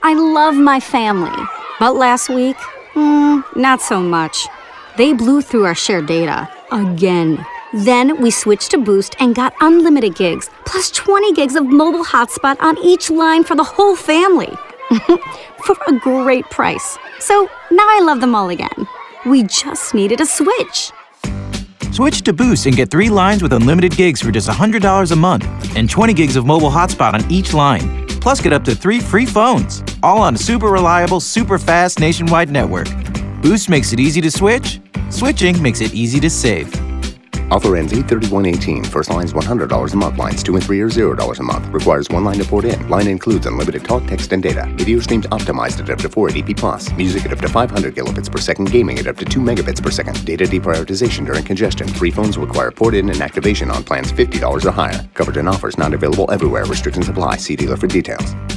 I love my family. But last week, not so much. They blew through our shared data. Again. Then we switched to Boost and got unlimited gigs, plus 20 gigs of mobile hotspot on each line for the whole family. For a great price. So now I love them all again. We just needed a switch. Switch to Boost and get 3 lines with unlimited gigs for just $100 a month and 20 gigs of mobile hotspot on each line. Plus, get up to 3 free phones, all on a super reliable, super fast nationwide network. Boost makes it easy to switch. Switching makes it easy to save. Offer ends 8/31/18. First line's $100 a month. Lines 2 and 3 are $0 a month. Requires 1 line to port in. Line includes unlimited talk, text, and data. Video streams optimized at up to 480p+. Music at up to 500 kilobits per second. Gaming at up to 2 megabits per second. Data deprioritization during congestion. 3 phones require port in and activation on plans $50 or higher. Covered in offers not available everywhere. Restrictions apply. See dealer for details.